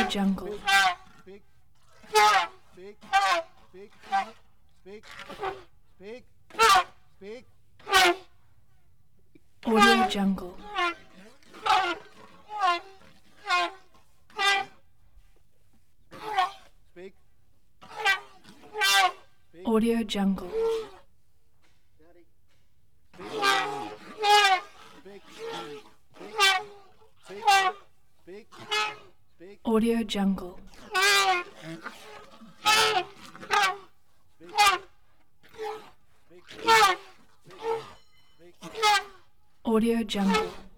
Jungle. Speak. Speak. Speak. Speak. Speak. Speak. Audio Jungle. Speak. Audio Jungle. Daddy. Speak. Speak. Speak. Speak. Audio Jungle. Audio Jungle.